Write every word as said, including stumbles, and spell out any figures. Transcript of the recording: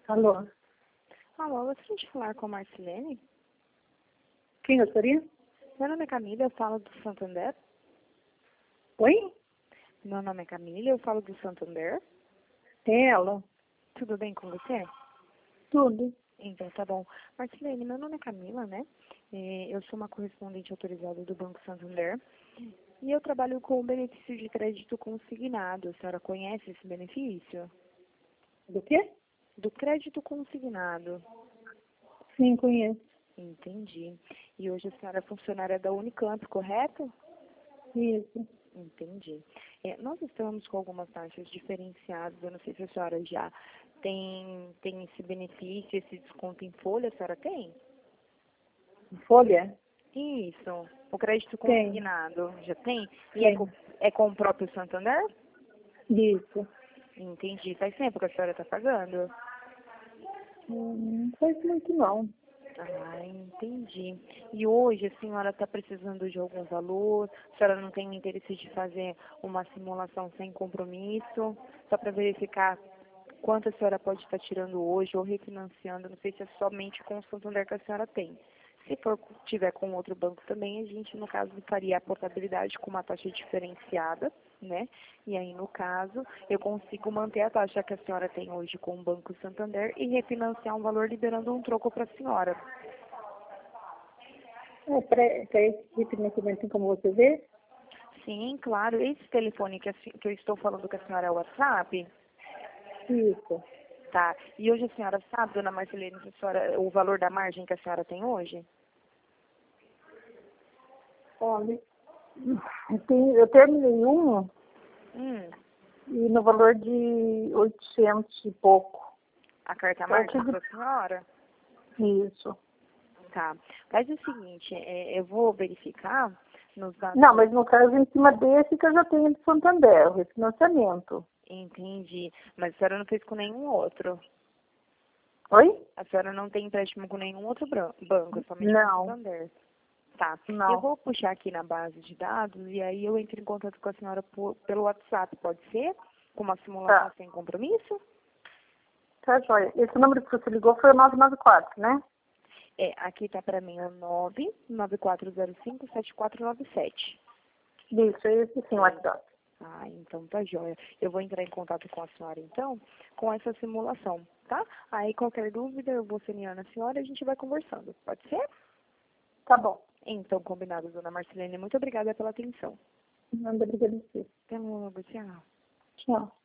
Alô? Alô, eu gostaria de falar com a Marcilene. Quem gostaria? Meu nome é Camila, eu falo do Santander. Oi? Meu nome é Camila, eu falo do Santander. É ela. Tudo bem com você? Tudo. Então, tá bom. Marcilene, meu nome é Camila, né? É, eu sou uma correspondente autorizada do Banco Santander. E eu trabalho com o benefício de crédito consignado. A senhora conhece esse benefício? Do quê? Do crédito consignado. Sim, conheço. Entendi. E hoje a senhora é funcionária da Unicamp, correto? Isso. Entendi. É, nós estamos com algumas taxas diferenciadas. Eu não sei se a senhora já tem, tem esse benefício, esse desconto em folha. A senhora tem? Folha? Isso. O crédito Tem. consignado já tem? E é Tem. com, é com o próprio Santander? Isso. Entendi. Faz tempo que a senhora está pagando? Hum, Não faz muito não. Ah, entendi. E hoje a senhora está precisando de algum valor? A senhora não tem interesse de fazer uma simulação sem compromisso? Só para verificar quanto a senhora pode estar tirando hoje ou refinanciando? Não sei se é somente com o Santander que a senhora tem. Se for tiver com outro banco também, a gente, no caso, faria a portabilidade com uma taxa diferenciada, né? E aí, no caso, eu consigo manter a taxa que a senhora tem hoje com o Banco Santander e refinanciar um valor liberando um troco para a senhora. É, para esse refinanciamento, como você vê? Sim, claro. Esse telefone que, a se- que eu estou falando com a senhora é o WhatsApp? Isso. Tá. E hoje a senhora sabe, dona Marcelene, se a senhora, o valor da margem que a senhora tem hoje? Olha, eu, tenho, eu terminei um Hum, e no valor de oitocentos e pouco. a carta Eu margem tive... para a senhora? Isso. Tá. Faz o seguinte, é, eu vou verificar nos dados. Não, mas no caso, em cima desse que eu já tenho de Santander, o refinanciamento. Entendi. Mas a senhora não fez com nenhum outro. Oi? A senhora não tem empréstimo com nenhum outro bran- banco, é somente com o Não, Santander. Tá. Eu não. vou puxar aqui na base de dados e aí eu entro em contato com a senhora por, pelo WhatsApp, pode ser? Com uma simulação Tá. sem compromisso? Tá, joia. Esse número que você ligou foi o nove nove quatro, né? É, aqui tá pra mim o nove nove quatro zero cinco sete quatro nove sete. Isso, esse sim, o WhatsApp. Ah, então tá jóia. Eu vou entrar em contato com a senhora, então, com essa simulação, tá? Aí, qualquer dúvida, eu vou semeando a senhora e a gente vai conversando. Pode ser? Tá bom. Então, combinado, dona Marcelene. Muito obrigada pela atenção. Manda agradecer. Até logo, tchau. Tchau.